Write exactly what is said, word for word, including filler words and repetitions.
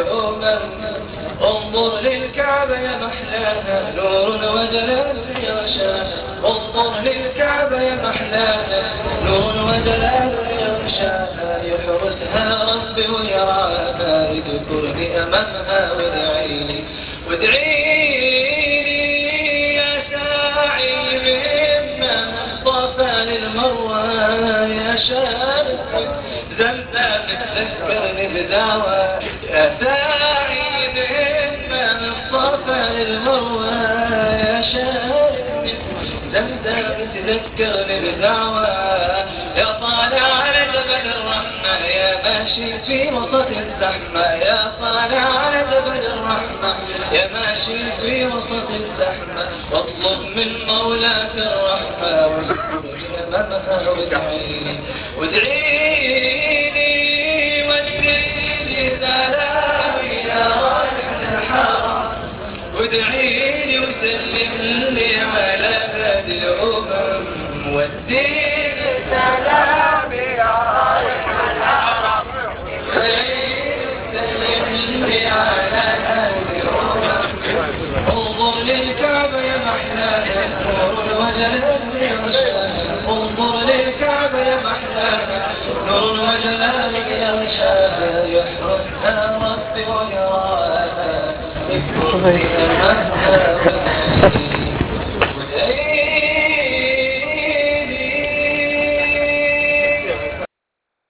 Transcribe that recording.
للأمم. انظر للكعبة يا محلاها نور وجلال يغشاها. انظر للكعبة يا محلاها نور وجلال يغشاها. يحرسها ربي ويراها اذكرني أمامها وادعيني وادعيني يا ساعي مما مصطفى للمروى يا شارق زمزم تذكرني بدعوى يا ساعي مما مصطفى للمروى يا شارق زمزم تذكرني بدعوى. يا طالع على جبل الرحمة يا ماشي في وسط الزحمة. يا طالع على جبل الرحمة يا ماشي في وسط الزحمة. واطلب من مولاك الرحمة واذكرني أمامها وادعيني وادعيني وادعيني سلامي يا رايح الحرم. وادعيني وسلم لي على هادي الأمم. والدين سلامي يا رايح الحرم. وادعيني وسلم لي على هادي الأمم. انظر للكعبة يا محلاها نور وجلال يغشاها. انظر للكعبة يا محلاها نور وجلال يغشاها. يحرسها ربي ويراها اذكرني أمامها وادعيني